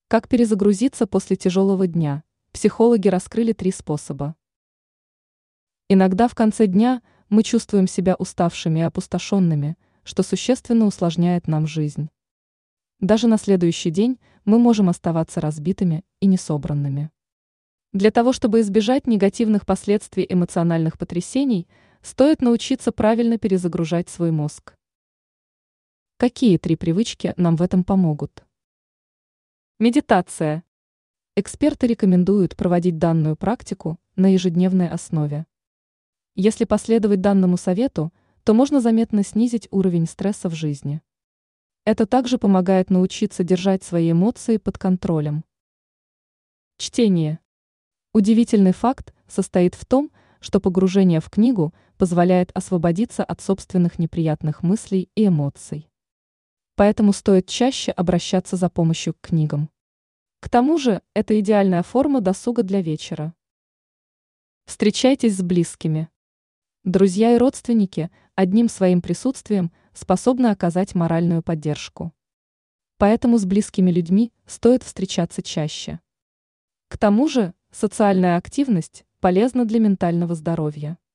Как перезагрузиться после тяжелого дня? Психологи раскрыли 3 способа. Иногда в конце дня мы чувствуем себя уставшими и опустошенными, что существенно усложняет нам жизнь. Даже на следующий день мы можем оставаться разбитыми и несобранными. Для того, чтобы избежать негативных последствий эмоциональных потрясений, стоит научиться правильно перезагружать свой мозг. Какие 3 привычки нам в этом помогут? Медитация. Эксперты рекомендуют проводить данную практику на ежедневной основе. Если последовать данному совету, то можно заметно снизить уровень стресса в жизни. Это также помогает научиться держать свои эмоции под контролем. Чтение. Удивительный факт состоит в том, что погружение в книгу позволяет освободиться от собственных неприятных мыслей и эмоций. Поэтому стоит чаще обращаться за помощью к книгам. К тому же, это идеальная форма досуга для вечера. Встречайтесь с близкими. Друзья и родственники одним своим присутствием способны оказать моральную поддержку. Поэтому с близкими людьми стоит встречаться чаще. К тому же, социальная активность полезна для ментального здоровья.